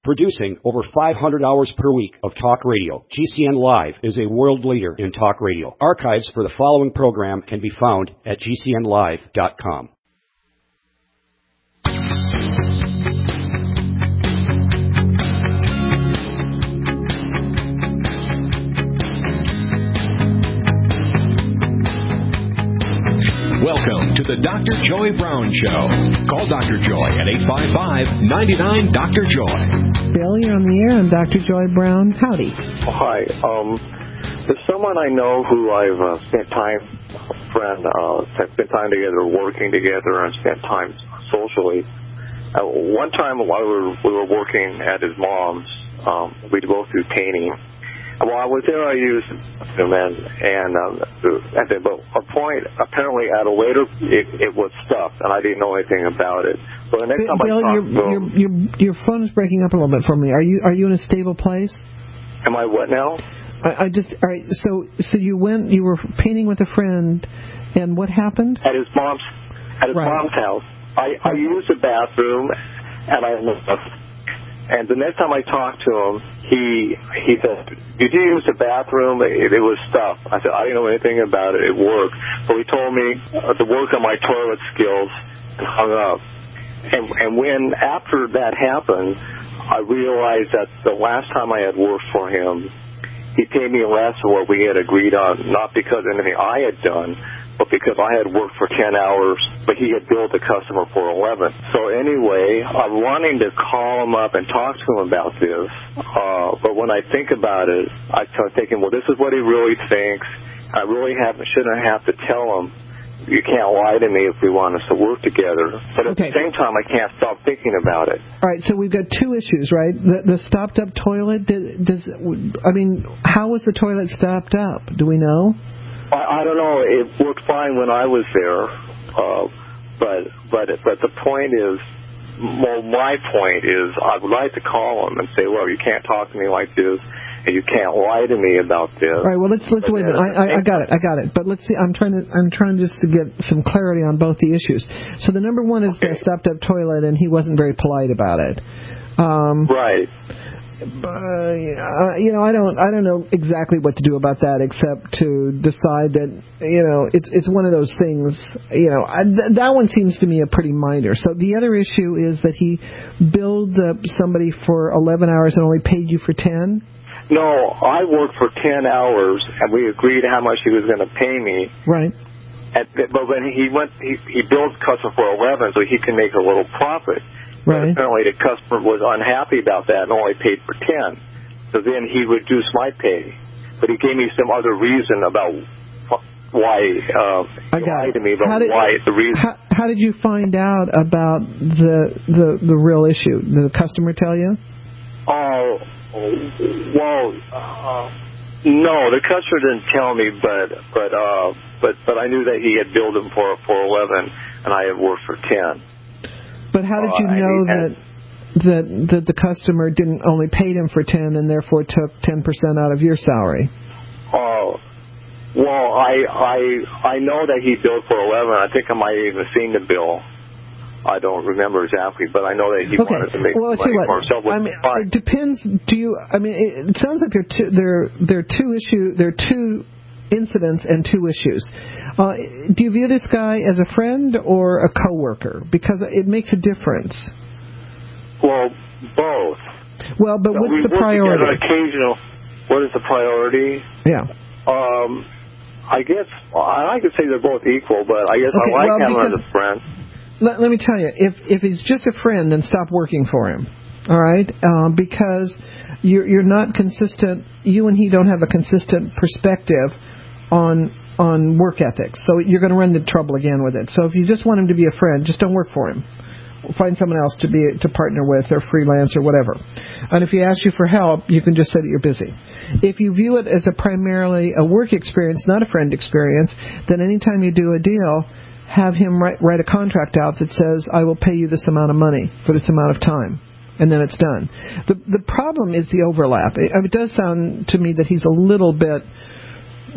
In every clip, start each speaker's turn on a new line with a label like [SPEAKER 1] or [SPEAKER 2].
[SPEAKER 1] Producing over 500 hours per week of talk radio, GCN Live is a world leader in talk radio. Archives for the following program can be found at GCNlive.com.
[SPEAKER 2] Welcome to the Dr. Joy Brown Show. Call Dr. Joy at 855-99-DR-JOY.
[SPEAKER 3] Bill, you're on the air. I'm Dr. Joy Brown. Howdy.
[SPEAKER 4] Hi. There's someone I know who I've spent time together, working together, and spent time socially. One time while we were working at his mom's, we'd go through painting. While I was there, I used them, and at a point, apparently at a later, it was stuff, and I didn't know anything about it. So the next time
[SPEAKER 3] Bill,
[SPEAKER 4] I talked to him,
[SPEAKER 3] your phone is breaking up a little bit for me. Are you in a stable place?
[SPEAKER 4] Am I what now?
[SPEAKER 3] All right. So you were painting with a friend, and what happened?
[SPEAKER 4] At his mom's house. I used the bathroom, and I left. And the next time I talked to him, he said, "Did you use the bathroom? It was stuff." I said, "I didn't know anything about it. It worked." So he told me to work on my toilet skills and hung up. And when after that happened, I realized that the last time I had worked for him, he paid me less than what we had agreed on, not because of anything I had done, but because I had worked for 10 hours, but he had billed the customer for 11. So anyway, I'm wanting to call him up and talk to him about this, but when I think about it, I start thinking, well, this is what he really thinks. I really shouldn't have to tell him, you can't lie to me if we want us to work together. But at the same time, I can't stop thinking about it.
[SPEAKER 3] All right, so we've got two issues, right? The stopped-up toilet, how was the toilet stopped up? Do we know?
[SPEAKER 4] I don't know. It worked fine when I was there, but the point is, well, my point is, I would like to call him and say, well, you can't talk to me like this, and you can't lie to me about this.
[SPEAKER 3] All right. Well, let's wait a minute. I got it. But let's see. I'm trying just to get some clarity on both the issues. So the number one is the stopped-up toilet, and he wasn't very polite about it.
[SPEAKER 4] Right.
[SPEAKER 3] I don't know exactly what to do about that, except to decide that it's one of those things. That one seems to me a pretty minor. So the other issue is that he billed somebody for 11 hours and only paid you for 10.
[SPEAKER 4] No, I worked for 10 hours, and we agreed how much he was going to pay me.
[SPEAKER 3] Right.
[SPEAKER 4] But when he billed the customer for 11, so he can make a little profit.
[SPEAKER 3] Right.
[SPEAKER 4] Apparently the customer was unhappy about that and only paid for 10. So then he reduced my pay. But he gave me some other reason about why he lied to me about the reason.
[SPEAKER 3] How did you find out about the real issue? Did the customer tell you?
[SPEAKER 4] Oh, well, no, the customer didn't tell me, but I knew that he had billed him for 11 and I had worked for 10.
[SPEAKER 3] But how did you know that the customer didn't only paid him for 10 and therefore took 10% out of your salary?
[SPEAKER 4] Well, I know that he billed for 11. I think I might have even seen the bill. I don't remember exactly, but I know that he wanted to make money for himself.
[SPEAKER 3] It depends. It sounds like there are two incidents and two issues. Do you view this guy as a friend or a coworker? Because it makes a difference.
[SPEAKER 4] Well, both.
[SPEAKER 3] Well, but what's the priority?
[SPEAKER 4] What is the priority?
[SPEAKER 3] Yeah.
[SPEAKER 4] I guess I could say they're both equal, but I guess I like him as a friend.
[SPEAKER 3] Let me tell you, if he's just a friend, then stop working for him. All right, because you're not consistent. You and he don't have a consistent perspective on work ethics, so you're going to run into trouble again with it. So if you just want him to be a friend, just don't work for him. Find someone else to partner with, or freelance, or whatever. And if he asks you for help, you can just say that you're busy. If you view it as primarily a work experience, not a friend experience, then anytime you do a deal, have him write a contract out that says, I will pay you this amount of money for this amount of time. And then it's done. The problem is the overlap. It does sound to me that he's a little bit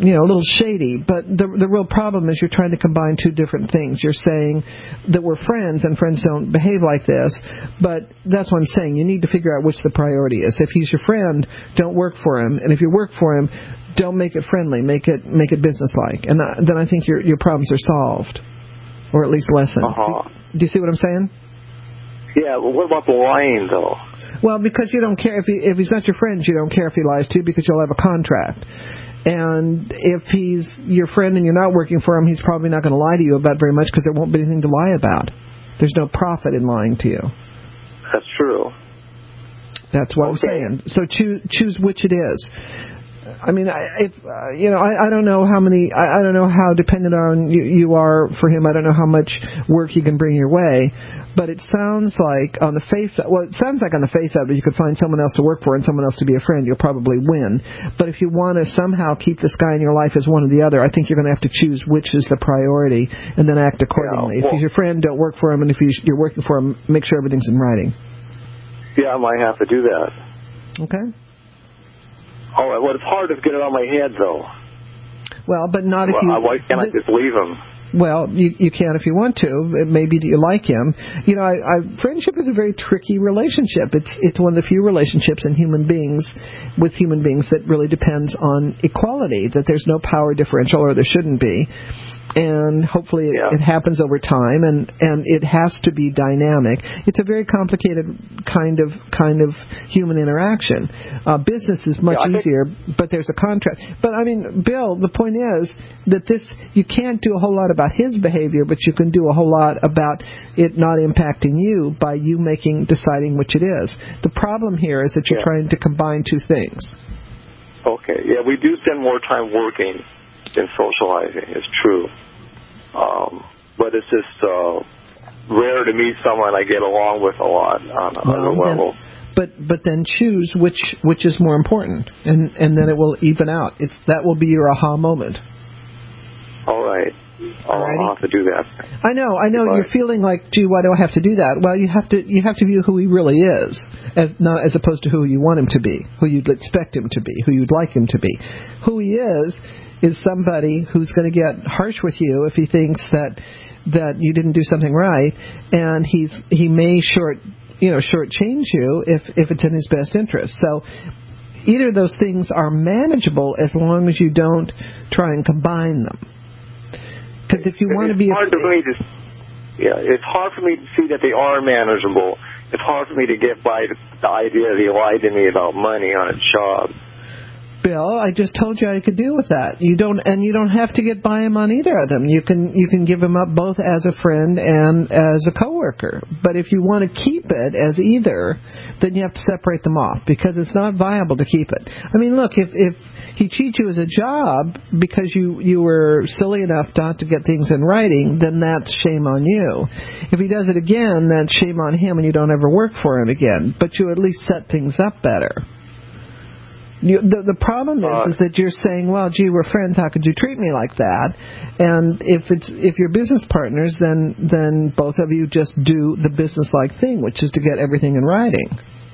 [SPEAKER 3] a little shady. But the real problem is you're trying to combine two different things. You're saying that we're friends and friends don't behave like this, but that's what I'm saying. You need to figure out which the priority is. If he's your friend, don't work for him, and if you work for him, don't make it friendly. Make it businesslike, and then I think your problems are solved, or at least lessened. Do you see what I'm saying?
[SPEAKER 4] Yeah. Well, what about the lying though?
[SPEAKER 3] Well, because you don't care if he's not your friend, you don't care if he lies to you because you'll have a contract. And if he's your friend and you're not working for him, he's probably not going to lie to you about very much because there won't be anything to lie about. There's no profit in lying to you.
[SPEAKER 4] That's true.
[SPEAKER 3] That's what I'm saying. So choose which it is. I mean, I don't know how many. I don't know how dependent on you are for him. I don't know how much work he can bring your way. But it sounds like on the face of it, you could find someone else to work for and someone else to be a friend. You'll probably win. But if you want to somehow keep this guy in your life as one or the other, I think you're going to have to choose which is the priority and then act accordingly. If he's your friend, don't work for him. And if you're working for him, make sure everything's in writing.
[SPEAKER 4] Yeah, I might have to do that.
[SPEAKER 3] Okay.
[SPEAKER 4] All right. Well, it's hard to get it on my head, though.
[SPEAKER 3] Well, but not if you...
[SPEAKER 4] Why can't I just leave him?
[SPEAKER 3] Well, you can if you want to. Maybe you like him. Friendship is a very tricky relationship. It's one of the few relationships with human beings that really depends on equality, that there's no power differential, or there shouldn't be. And hopefully it happens over time, and it has to be dynamic. It's a very complicated kind of human interaction. Business is much easier, but there's a contract. But I mean, Bill, the point is that you can't do a whole lot about his behavior, but you can do a whole lot about it not impacting you by you deciding which it is. The problem here is that you're trying to combine two things.
[SPEAKER 4] Okay. Yeah, we do spend more time working than socializing. It's true. But it's just rare to meet someone I get along with a lot on a level.
[SPEAKER 3] But then choose which is more important, and then it will even out. That will be your aha moment.
[SPEAKER 4] All right. I'll have to do that.
[SPEAKER 3] I know. You're feeling like, gee, why do I have to do that? Well, you have to view who he really is, as opposed to who you want him to be, who you'd expect him to be, who you'd like him to be. Who he is somebody who's going to get harsh with you if he thinks that you didn't do something right, and he may shortchange you if it's in his best interest. So either of those things are manageable as long as you don't try and combine them. Because if you want to be
[SPEAKER 4] it's hard for me to see that they are manageable. It's hard for me to get by the idea that he lied to me about money on a job.
[SPEAKER 3] Bill, I just told you I could deal with that. You don't have to get by him on either of them. You can give him up both as a friend and as a coworker. But if you want to keep it as either, then you have to separate them off, because it's not viable to keep it. I mean, look, if he cheats you as a job because you were silly enough not to get things in writing, then that's shame on you. If he does it again, that's shame on him, and you don't ever work for him again. But you at least set things up better. The problem is that you're saying, well, gee, we're friends, how could you treat me like that? And if you're business partners, then both of you just do the business-like thing, which is to get everything in writing.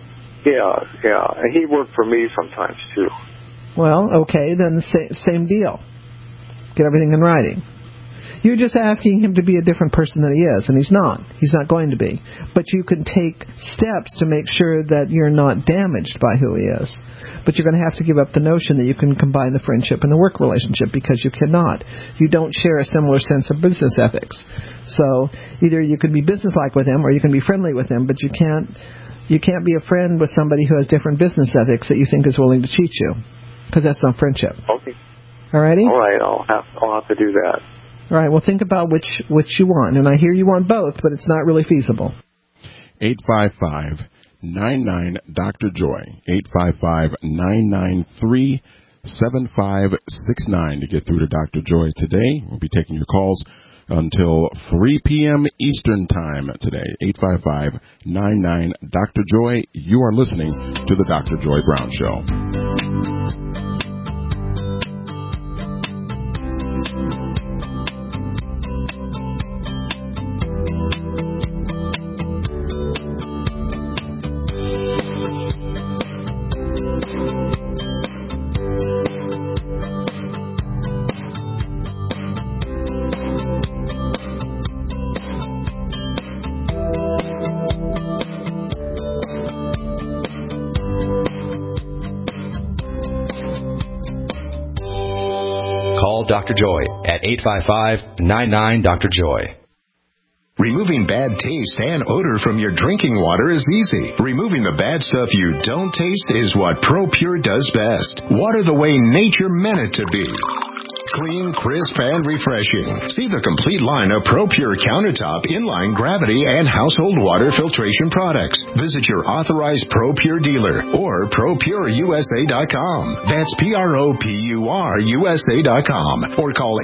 [SPEAKER 4] Yeah. And he worked for me sometimes, too.
[SPEAKER 3] Well, okay, then the same deal. Get everything in writing. You're just asking him to be a different person than he is, and he's not. He's not going to be. But you can take steps to make sure that you're not damaged by who he is. But you're going to have to give up the notion that you can combine the friendship and the work relationship, because you cannot. You don't share a similar sense of business ethics. So either you can be businesslike with him or you can be friendly with him, but you can't be a friend with somebody who has different business ethics that you think is willing to cheat you, because that's not friendship.
[SPEAKER 4] Okay.
[SPEAKER 3] All righty?
[SPEAKER 4] All right, I'll have to do that.
[SPEAKER 3] All right, well, think about which you want. And I hear you want both, but it's not really feasible.
[SPEAKER 5] 855-99-Dr. Joy. 855-993-7569 to get through to Dr. Joy today. We'll be taking your calls until 3 p.m. Eastern Time today. 855-99-Dr. Joy. You are listening to the Dr. Joy Brown Show.
[SPEAKER 2] Dr. Joy at 855-99-Dr. Joy.
[SPEAKER 6] Removing bad taste and odor from your drinking water is easy. Removing the bad stuff you don't taste is what ProPure does best. Water the way nature meant it to be. Clean, crisp, and refreshing. See the complete line of ProPure countertop, inline, gravity, and household water filtration products. Visit your authorized ProPure dealer or ProPureUSA.com. That's ProPureUSA.com. Or call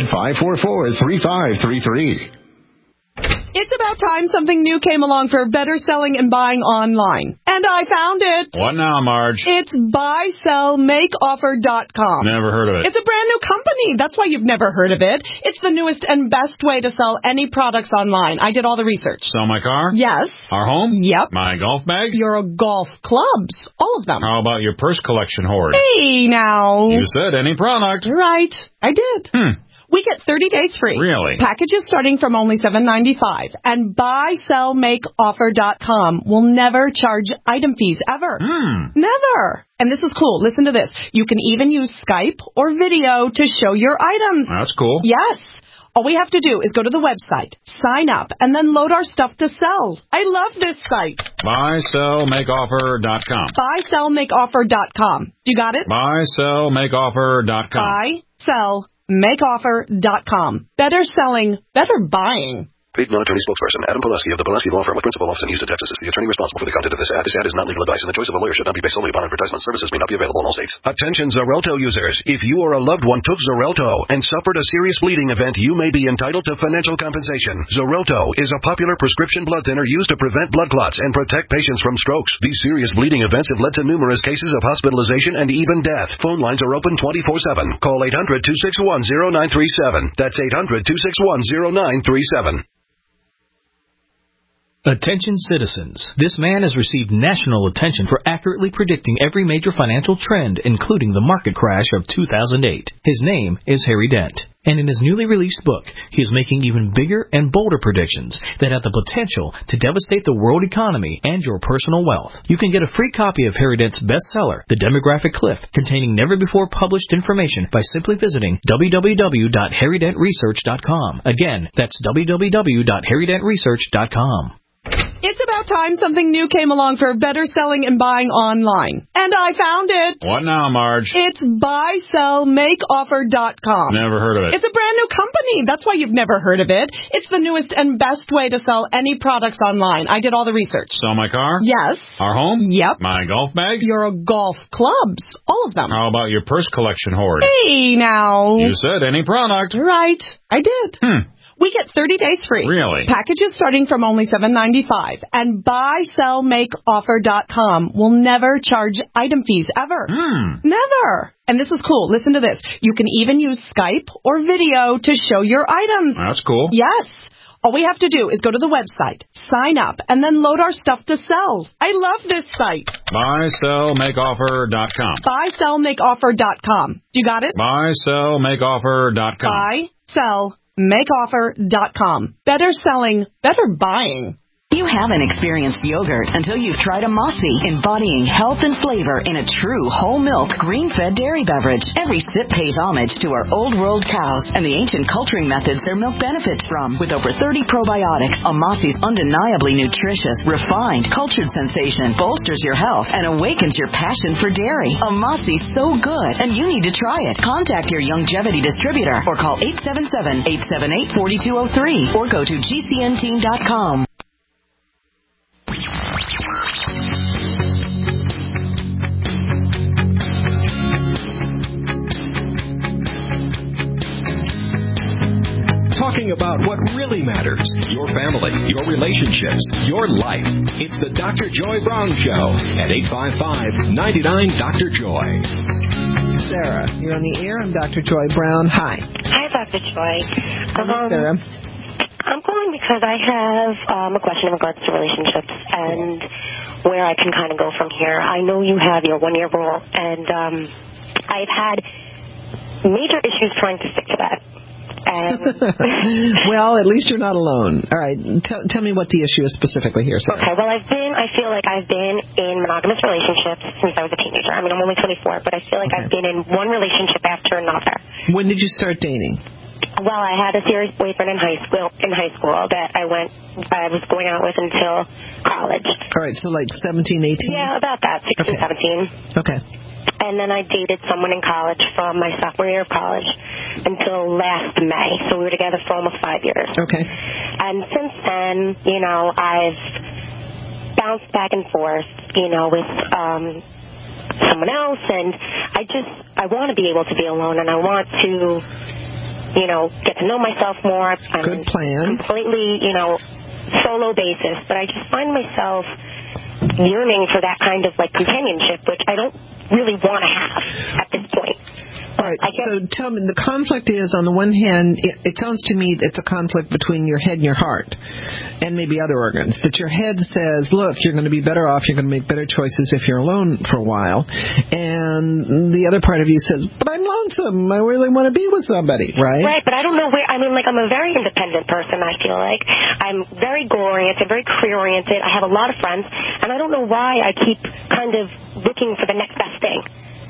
[SPEAKER 6] 800-544-3533.
[SPEAKER 7] It's about time something new came along for better selling and buying online. And I found it.
[SPEAKER 8] What now, Marge?
[SPEAKER 7] It's buysellmakeoffer.com.
[SPEAKER 8] Never heard of it.
[SPEAKER 7] It's a brand new company. That's why you've never heard of it. It's the newest and best way to sell any products online. I did all the research.
[SPEAKER 8] Sell my car?
[SPEAKER 7] Yes.
[SPEAKER 8] Our home?
[SPEAKER 7] Yep.
[SPEAKER 8] My golf bag?
[SPEAKER 7] Your golf clubs. All of them.
[SPEAKER 8] How about your purse collection hoard?
[SPEAKER 7] Hey, now.
[SPEAKER 8] You said any product.
[SPEAKER 7] Right. I did. We get 30 days free.
[SPEAKER 8] Really?
[SPEAKER 7] Packages starting from only $7.95. And buysellmakeoffer.com will never charge item fees ever. Never. And this is cool. Listen to this. You can even use Skype or video to show your items.
[SPEAKER 8] That's cool.
[SPEAKER 7] Yes. All we have to do is go to the website, sign up, and then load our stuff to sell. I love this site.
[SPEAKER 8] Buysellmakeoffer.com.
[SPEAKER 7] Buysellmakeoffer.com. You got it?
[SPEAKER 8] Buysellmakeoffer.com.
[SPEAKER 7] Buysellmakeoffer.com. Better selling, better buying.
[SPEAKER 9] Paid non-attorney spokesperson Adam Pulaski of the Pulaski Law Firm with principal office in Houston, Texas is the attorney responsible for the content of this ad. This ad is not legal advice, and the choice of a lawyer should not be based solely upon advertisement. Services may not be available in all states.
[SPEAKER 10] Attention Xarelto users. If you or a loved one took Xarelto and suffered a serious bleeding event, you may be entitled to financial compensation. Xarelto is a popular prescription blood thinner used to prevent blood clots and protect patients from strokes. These serious bleeding events have led to numerous cases of hospitalization and even death. Phone lines are open 24/7. Call 800-261-0937. That's 800-261-0937.
[SPEAKER 11] Attention citizens. This man has received national attention for accurately predicting every major financial trend, including the market crash of 2008. His name is Harry Dent. And in his newly released book, he is making even bigger and bolder predictions that have the potential to devastate the world economy and your personal wealth. You can get a free copy of Harry Dent's bestseller, The Demographic Cliff, containing never-before-published information by simply visiting www.harrydentresearch.com. Again, that's www.harrydentresearch.com.
[SPEAKER 7] It's about time something new came along for better selling and buying online. And I found it.
[SPEAKER 8] What now, Marge?
[SPEAKER 7] It's buysellmakeoffer.com.
[SPEAKER 8] Never heard of it.
[SPEAKER 7] It's a brand new company. That's why you've never heard of it. It's the newest and best way to sell any products online. I did all the research.
[SPEAKER 8] Sell my car?
[SPEAKER 7] Yes.
[SPEAKER 8] Our home?
[SPEAKER 7] Yep.
[SPEAKER 8] My golf bag?
[SPEAKER 7] Your golf clubs. All of them.
[SPEAKER 8] How about your purse collection hoard?
[SPEAKER 7] Hey, now.
[SPEAKER 8] You said any product.
[SPEAKER 7] Right. I did. We get 30 days free.
[SPEAKER 8] Really?
[SPEAKER 7] Packages starting from only $7.95. And buysellmakeoffer.com will never charge item fees ever. Never. And this is cool. Listen to this. You can even use Skype or video to show your items.
[SPEAKER 8] That's cool.
[SPEAKER 7] Yes. All we have to do is go to the website, sign up, and then load our stuff to sell. I love this site.
[SPEAKER 8] Buysellmakeoffer.com.
[SPEAKER 7] Buysellmakeoffer.com. You got it?
[SPEAKER 8] Buysellmakeoffer.com.
[SPEAKER 7] Buysellmakeoffer.com. Better selling, better buying.
[SPEAKER 12] You haven't experienced yogurt until you've tried a Mossy, embodying health and flavor in a true whole milk, green-fed dairy beverage. Every sip pays homage to our old world cows and the ancient culturing methods their milk benefits from. With over 30 probiotics, a Mossy's undeniably nutritious, refined, cultured sensation bolsters your health and awakens your passion for dairy. A Mossy's so good, and you need to try it. Contact your Youngevity distributor or call 877-878-4203 or go to gcnteam.com.
[SPEAKER 2] Talking about what really matters, your family, your relationships, your life. It's the Dr. Joy Brown Show at 855-99-Dr. Joy.
[SPEAKER 3] Sarah, you're on the air. I'm Dr. Joy Brown. Hi.
[SPEAKER 13] Hi, Dr. Joy.
[SPEAKER 3] Sarah.
[SPEAKER 13] I'm calling because I have a question in regards to relationships and where I can kind of go from here. I know you have your 1-year rule, and I've had major issues trying to stick to that.
[SPEAKER 3] Well, at least you're not alone. All right. Tell me what the issue is specifically here, Sarah.
[SPEAKER 13] Okay. Well, I feel like I've been in monogamous relationships since I was a teenager. I mean, I'm only 24, but I feel like I've been in one relationship after another.
[SPEAKER 3] When did you start dating?
[SPEAKER 13] Well, I had a serious boyfriend in high school that I was going out with until college.
[SPEAKER 3] All right. So like 17, 18?
[SPEAKER 13] Yeah, about that, 16, 17.
[SPEAKER 3] Okay.
[SPEAKER 13] And then I dated someone in college from my sophomore year of college until last May. So we were together for almost 5 years.
[SPEAKER 3] Okay.
[SPEAKER 13] And since then, I've bounced back and forth, with someone else. And I want to be able to be alone, and I want to, get to know myself more.
[SPEAKER 3] Good plan.
[SPEAKER 13] Completely, solo basis. But I just find myself yearning for that kind of companionship, which I don't really want to have at this point.
[SPEAKER 3] All right, so tell me, the conflict is, on the one hand, it sounds to me it's a conflict between your head and your heart, and maybe other organs. That your head says, look, you're going to be better off, you're going to make better choices if you're alone for a while, and the other part of you says, but I'm lonesome, I really want to be with somebody, right?
[SPEAKER 13] Right, but I don't know where, I'm a very independent person, I feel like. I'm very goal-oriented, very career-oriented, I have a lot of friends, and I don't know why I keep kind of looking for the next best thing,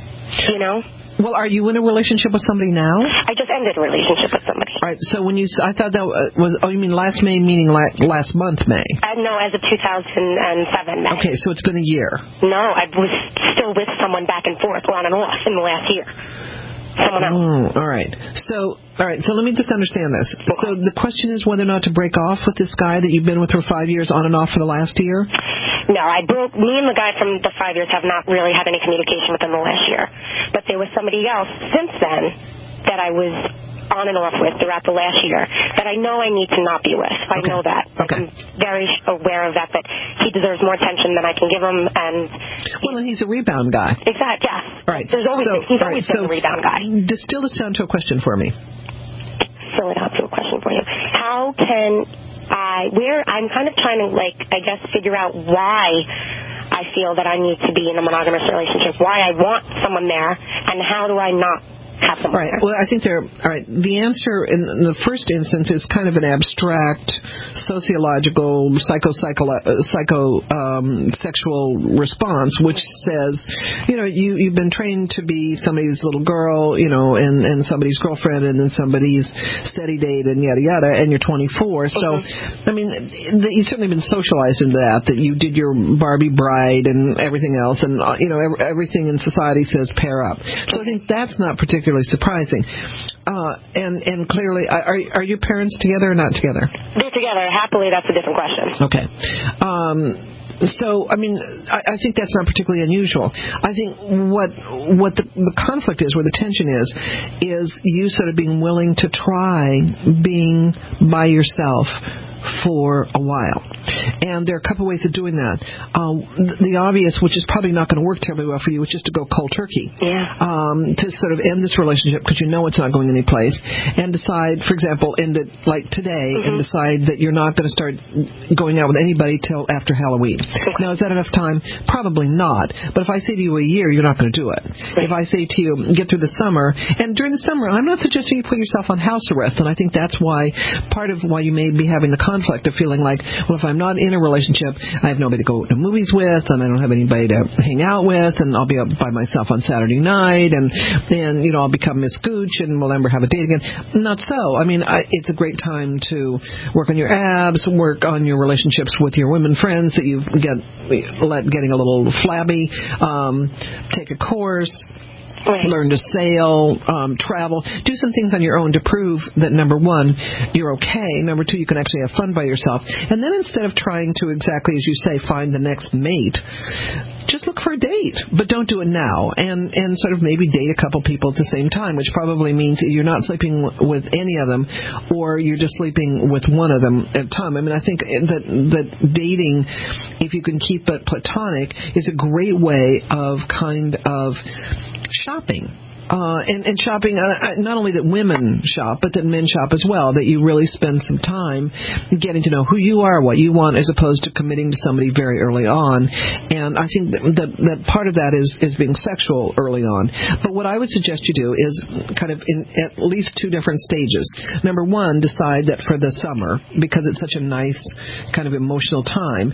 [SPEAKER 3] Well, are you in a relationship with somebody now?
[SPEAKER 13] I just ended a relationship with somebody.
[SPEAKER 3] All right, so when I thought that was, you mean last May, meaning last month May?
[SPEAKER 13] No, as of 2007 May.
[SPEAKER 3] Okay, so it's been a year.
[SPEAKER 13] No, I was still with someone back and forth, on and off, in the last year. Someone else.
[SPEAKER 3] Oh, all right. So let me just understand this. So the question is whether or not to break off with this guy that you've been with for 5 years, on and off for the last year?
[SPEAKER 13] No, me and the guy from the 5 years have not really had any communication within the last year. But there was somebody else since then that I was on and off with throughout the last year that I know I need to not be with. I know that.
[SPEAKER 3] Okay.
[SPEAKER 13] I'm very aware of that he deserves more attention than I can give him. And
[SPEAKER 3] he's a rebound guy.
[SPEAKER 13] Exactly, yes.
[SPEAKER 3] All right.
[SPEAKER 13] He's always been a rebound guy.
[SPEAKER 3] Distill this down to a question for me.
[SPEAKER 13] Distill it out to a question for you. How can I'm kind of trying to, figure out why I feel that I need to be in a monogamous relationship, why I want someone there, and how do I not have someone there.
[SPEAKER 3] Well, I think the answer in the first instance is kind of an abstract sociological, sexual response, which says, you've been trained to be somebody's little girl, and somebody's girlfriend, and then somebody's steady date, and yada yada, and you're 24. So, I mean, you've certainly been socialized into that you did your Barbie bride and everything else, and everything in society says pair up. So I think that's not particularly surprising. And clearly, are your parents together or not together?
[SPEAKER 13] They're together. Happily, that's a different question.
[SPEAKER 3] Okay. So, I mean, I think that's not particularly unusual. I think what the conflict is, where the tension is you sort of being willing to try being by yourself for a while. And there are a couple ways of doing that. The obvious, which is probably not going to work terribly well for you, is just to go cold turkey.
[SPEAKER 13] Yeah.
[SPEAKER 3] To sort of end this relationship because it's not going anyplace, and decide, for example, end it like today, and decide that you're not going to start going out with anybody till after Halloween. Now, is that enough time? Probably not. But if I say to you a year, you're not going to do it. If I say to you, get through the summer, and during the summer, I'm not suggesting you put yourself on house arrest, and I think that's why, part of why you may be having the conflict of feeling like, well, if I'm not in a relationship, I have nobody to go to movies with, and I don't have anybody to hang out with, and I'll be up by myself on Saturday night, and I'll become Miss Gooch, and we'll never have a date again. Not so. I mean, it's a great time to work on your abs, work on your relationships with your women friends that you've getting a little flabby, take a course. Right. Learn to sail, travel, do some things on your own to prove that, number one, you're okay, number two, you can actually have fun by yourself. And then instead of trying to, exactly as you say, find the next mate, just look for a date, but don't do it now. And sort of maybe date a couple people at the same time, which probably means you're not sleeping with any of them, or you're just sleeping with one of them at a time. I mean, I think that dating, if you can keep it platonic, is a great way of kind of shopping. And shopping, not only that women shop, but that men shop as well, that you really spend some time getting to know who you are, what you want, as opposed to committing to somebody very early on. And I think that part of that is being sexual early on. But what I would suggest you do is kind of in at least two different stages. Number one, decide that for the summer, because it's such a nice kind of emotional time,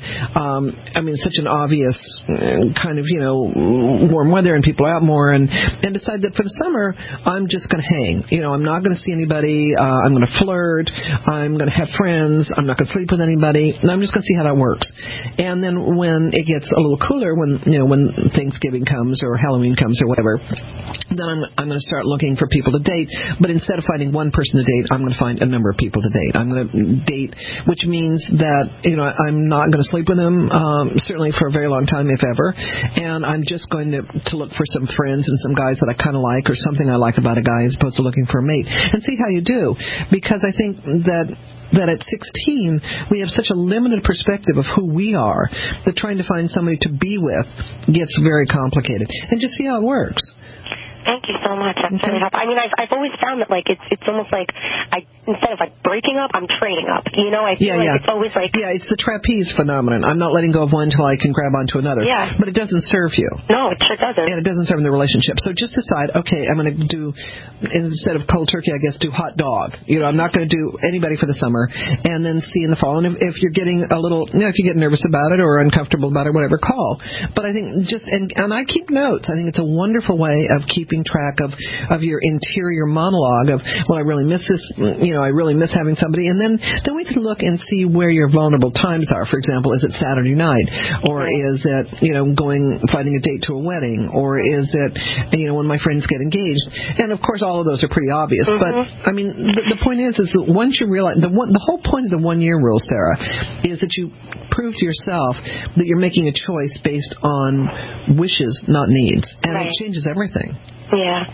[SPEAKER 3] such an obvious kind of, warm weather and people are out more, and decide that for the summer, I'm just going to hang. I'm not going to see anybody. I'm going to flirt. I'm going to have friends. I'm not going to sleep with anybody. And I'm just going to see how that works. And then when it gets a little cooler, when Thanksgiving comes or Halloween comes or whatever, then I'm going to start looking for people to date. But instead of finding one person to date, I'm going to find a number of people to date. I'm going to date, which means that I'm not going to sleep with them, certainly for a very long time, if ever. And I'm just going to look for some friends and some guys that I kind of like, or something I like about a guy, as opposed to looking for a mate, and see how you do. Because I think that at 16, we have such a limited perspective of who we are that trying to find somebody to be with gets very complicated. And just see how it works.
[SPEAKER 13] Thank you so much. That's really helpful. I mean, I've always found that, it's almost like instead of, breaking up, I'm trading up. I feel it's always like... Yeah, it's
[SPEAKER 3] the trapeze phenomenon. I'm not letting go of one until I can grab onto another.
[SPEAKER 13] Yeah.
[SPEAKER 3] But it doesn't serve you.
[SPEAKER 13] No, it sure doesn't. And
[SPEAKER 3] it doesn't serve in the relationship. So just decide, okay, I'm going to do, instead of cold turkey, I guess, do hot dog. I'm not going to do anybody for the summer, and then see in the fall. And if you're getting a little, if you get nervous about it or uncomfortable about it, whatever, call. But I think and I keep notes. I think it's a wonderful way of keeping track of your interior monologue of, well, I really miss this, I really miss having somebody, and then we can look and see where your vulnerable times are. For example, is it Saturday night, or is it finding a date to a wedding, or is it when my friends get engaged? And of course, all of those are pretty obvious.
[SPEAKER 13] Mm-hmm.
[SPEAKER 3] But I mean, the point is that once you realize the whole point of the 1 year rule, Sarah, is that you prove to yourself that you're making a choice based on wishes, not needs, and it changes everything.
[SPEAKER 13] Yeah.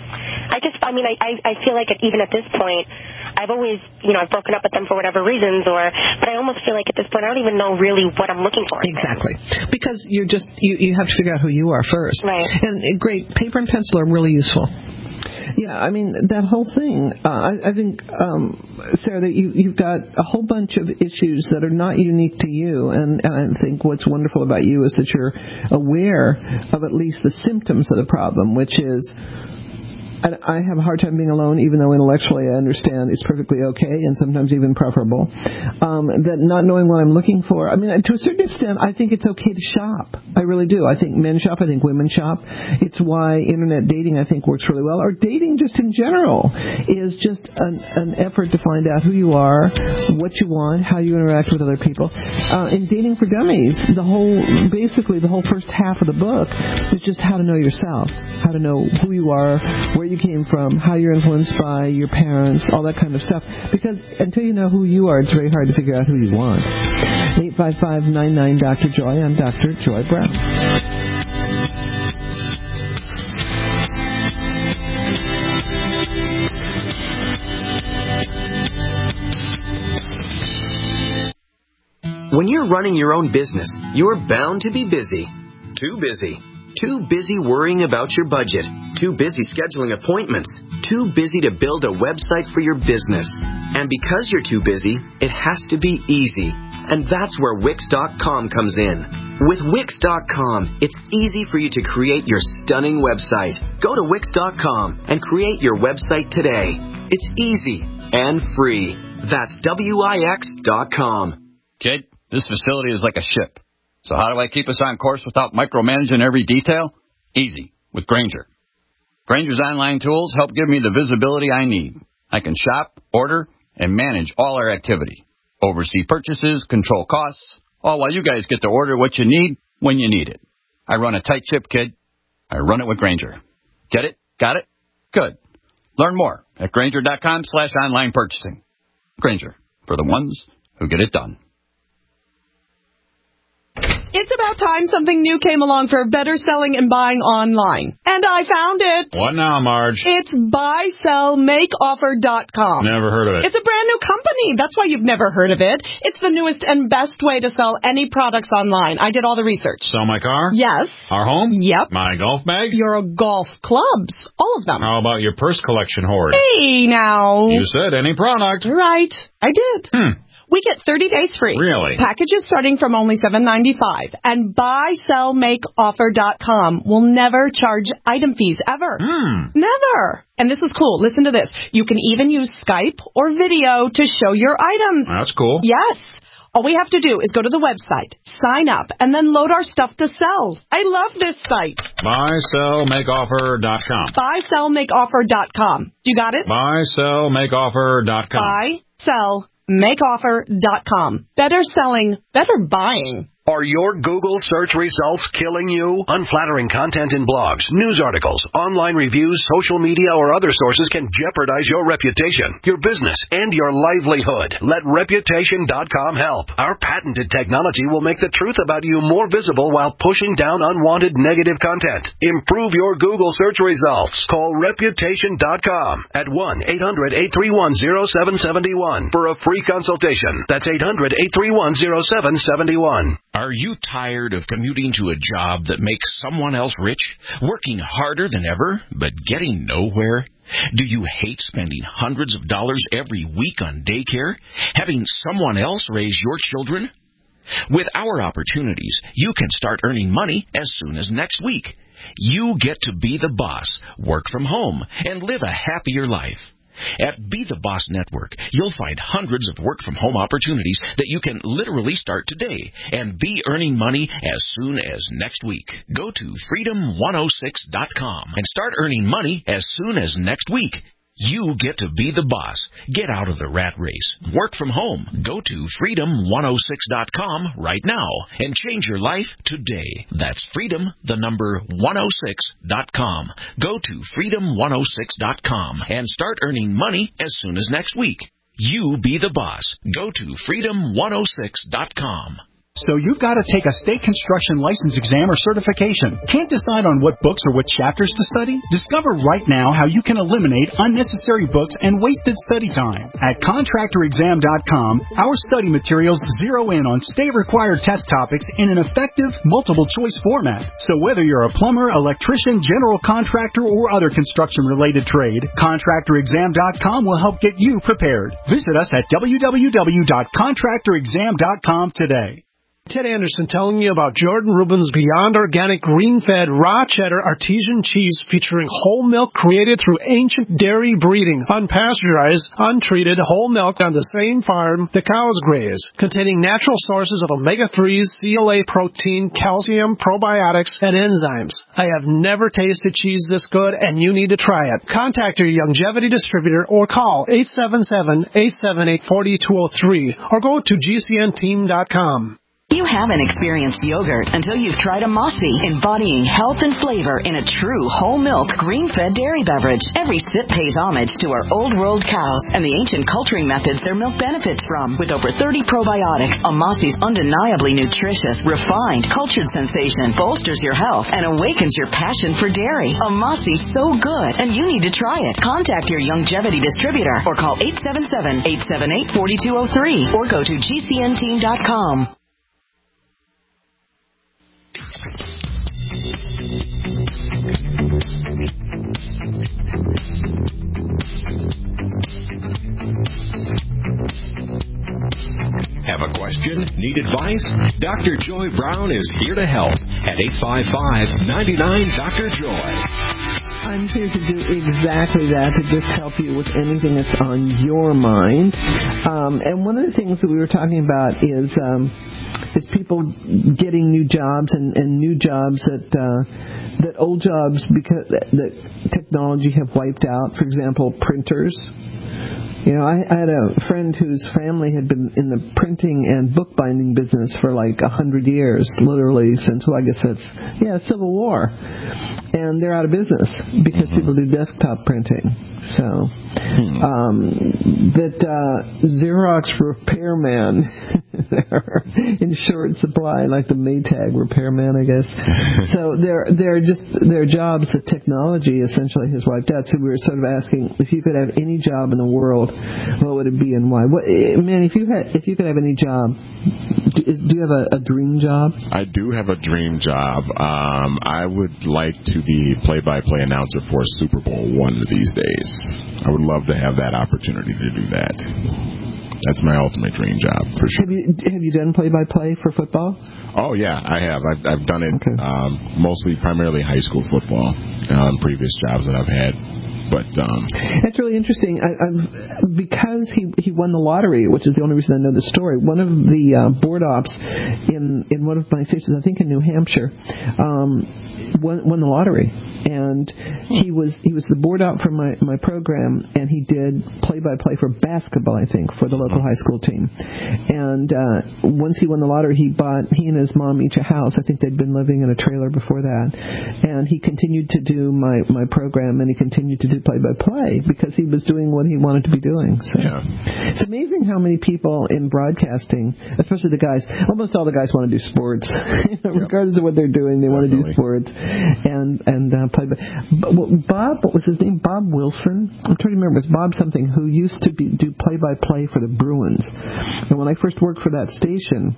[SPEAKER 13] I feel like even at this point, I've always, I've broken up with them for whatever reasons, but I almost feel like at this point, I don't even know really what I'm looking for.
[SPEAKER 3] Exactly. Because you have to figure out who you are first.
[SPEAKER 13] Right.
[SPEAKER 3] And great, paper and pencil are really useful. Yeah, I mean, that whole thing, I think, Sarah, that you've got a whole bunch of issues that are not unique to you, and I think what's wonderful about you is that you're aware of at least the symptoms of the problem, which is, I have a hard time being alone, even though intellectually I understand it's perfectly okay and sometimes even preferable. That not knowing what I'm looking for, to a certain extent, I think it's okay to shop. I really do. I think men shop. I think women shop. It's why internet dating, I think, works really well. Or dating just in general is just an effort to find out who you are, what you want, how you interact with other people. In Dating for Dummies, basically the whole first half of the book is just how to know yourself, how to know who you are, where you came from, how you're influenced by your parents, all that kind of stuff. Because until you know who you are, it's very hard to figure out who you want. 855-99-Dr. Joy. I'm Dr. Joy Brown.
[SPEAKER 14] When you're running your own business, you're bound to be busy. Too busy. Too busy worrying about your budget. Too busy scheduling appointments. Too busy to build a website for your business. And because you're too busy, it has to be easy. And that's where Wix.com comes in. With Wix.com, it's easy for you to create your stunning website. Go to Wix.com and create your website today. It's easy and free. That's Wix.com.
[SPEAKER 8] Kid, this facility is like a ship. So how do I keep us on course without micromanaging every detail? Easy, with Grainger. Grainger's online tools help give me the visibility I need. I can shop, order, and manage all our activity. Oversee purchases, control costs, all while you guys get to order what you need when you need it. I run a tight ship, kid. I run it with Grainger. Get it? Got it? Good. Learn more at Grainger.com/online purchasing. Grainger, for the ones who get it done.
[SPEAKER 7] It's about time something new came along for better selling and buying online. And I found it.
[SPEAKER 15] What now, Marge?
[SPEAKER 7] It's buysellmakeoffer.com.
[SPEAKER 15] Never heard of it.
[SPEAKER 7] It's a brand new company. That's why you've never heard of it. It's the newest and best way to sell any products online. I did all the research.
[SPEAKER 15] Sell my car?
[SPEAKER 7] Yes.
[SPEAKER 15] Our home?
[SPEAKER 7] Yep.
[SPEAKER 15] My golf bag?
[SPEAKER 7] Your golf clubs. All of them.
[SPEAKER 15] How about your purse collection hoard?
[SPEAKER 7] Hey, now.
[SPEAKER 15] You said any product.
[SPEAKER 7] Right. I did. We get 30 days free.
[SPEAKER 15] Really?
[SPEAKER 7] Packages starting from only $7.95. And buysellmakeoffer.com will never charge item fees ever. Never. And this is cool. Listen to this. You can even use Skype or video to show your items.
[SPEAKER 15] That's cool.
[SPEAKER 7] Yes. All we have to do is go to the website, sign up, and then load our stuff to sell. I love this site.
[SPEAKER 15] Buysellmakeoffer.com.
[SPEAKER 7] Buysellmakeoffer.com. You got it?
[SPEAKER 15] Buysellmakeoffer.com.
[SPEAKER 7] Buysellmakeoffer.com. Better selling, better buying.
[SPEAKER 10] Are your Google search results killing you? Unflattering content in blogs, news articles, online reviews, social media, or other sources can jeopardize your reputation, your business, and your livelihood. Let Reputation.com help. Our patented technology will make the truth about you more visible while pushing down unwanted negative content. Improve your Google search results. Call Reputation.com at 1-800-831-0771 for a free consultation. That's 800-831-0771.
[SPEAKER 16] Are you tired of commuting to a job that makes someone else rich, working harder than ever, but getting nowhere? Do you hate spending hundreds of dollars every week on daycare, having someone else raise your children? With our opportunities, you can start earning money as soon as next week. You get to be the boss, work from home, and live a happier life. At Be the Boss Network, you'll find hundreds of work-from-home opportunities that you can literally start today and be earning money as soon as next week. Go to freedom106.com and start earning money as soon as next week. You get to be the boss. Get out of the rat race. Work from home. Go to freedom106.com right now and change your life today. That's freedom106.com. Go to freedom106.com and start earning money as soon as next week. You be the boss. Go to freedom106.com.
[SPEAKER 17] So you've got to take a state construction license exam or certification. Can't decide on what books or what chapters to study? Discover right now how you can eliminate unnecessary books and wasted study time. At contractorexam.com, our study materials zero in on state-required test topics in an effective, multiple-choice format. So whether you're a plumber, electrician, general contractor, or other construction-related trade, contractorexam.com will help get you prepared. Visit us at www.contractorexam.com today.
[SPEAKER 18] Ted Anderson telling you about Jordan Rubin's Beyond Organic Green-Fed Raw Cheddar Artesian Cheese featuring whole milk created through ancient dairy breeding, unpasteurized, untreated whole milk on the same farm the cows graze, containing natural sources of omega-3s, CLA protein, calcium, probiotics, and enzymes. I have never tasted cheese this good, and you need to try it. Contact your Youngevity distributor or call 877-878-4203 or go to GCNteam.com.
[SPEAKER 12] You haven't experienced yogurt until you've tried a Mossy, embodying health and flavor in a true whole milk, green-fed dairy beverage. Every sip pays homage to our old world cows and the ancient culturing methods their milk benefits from. With over 30 probiotics, a Mossy's undeniably nutritious, refined, cultured sensation bolsters your health and awakens your passion for dairy. A Mossy's so good, and you need to try it. Contact your Youngevity distributor or call 877-878-4203 or go to GCNteam.com.
[SPEAKER 2] Have a question? Need advice? Dr. Joy Brown is here to help at 855-99-DR-JOY.
[SPEAKER 3] I'm here to do exactly that, to just help you with anything that's on your mind. And one of the things that we were talking about is people getting new jobs and new jobs that old jobs because that technology have wiped out. For example, printers. You know, I had a friend whose family had been in the printing and bookbinding business for like 100 years, literally since, well, I guess that's, Civil War. And they're out of business because people do desktop printing. So, Xerox repairman they're in short supply, like the Maytag repairman, I guess. So they're jobs that technology essentially has wiped out. So we were sort of asking, if you could have any job in the world, what would it be and why? Man, if you could have any job, do you have a dream job?
[SPEAKER 5] I do have a dream job. I would like to be play-by-play announcer for a Super Bowl one of these days. I would love to have that opportunity to do that. That's my ultimate dream job, for sure.
[SPEAKER 3] Have you done play-by-play for football?
[SPEAKER 5] Oh, yeah, I have. I've done it primarily high school football, previous jobs that I've had. But
[SPEAKER 3] that's really interesting. Because he won the lottery, which is the only reason I know the story. One of the board ops in one of my stations, I think in New Hampshire, won the lottery, and he was the board op for my program, and he did play-by-play for basketball, I think, for the local high school team. And once he won the lottery, he and his mom each a house. I think they'd been living in a trailer before that, and he continued to do my program, and he continued to do play-by-play because he was doing what he wanted to be doing. So. Yeah. It's amazing how many people in broadcasting, especially the guys, almost all the guys want to do sports. Regardless of what they're doing, they want to do sports and play. Bob, what was his name? Bob Wilson? I'm trying to remember. It was Bob something who used to do play-by-play for the Bruins. And when I first worked for that station,